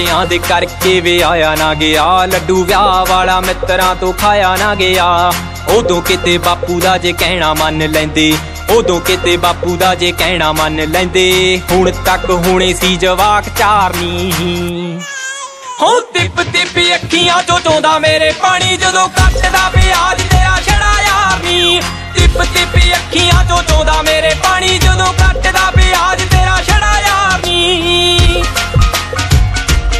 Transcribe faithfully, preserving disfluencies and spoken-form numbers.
दे करके वे आया ना गया, लड्डू विआह वाला मित्रां तो खाया ना गया। उदों किते बापू दा जे कहना मन लैंदे, उदों किते बापू दा जे कहना मन लैंदे। हुण तक हुणे सी जवाक चारनी, हो तिप तिप अखियां चों चोंदा मेरे पानी, जदों कटदा प्याज तेरा छड़ा यार नी।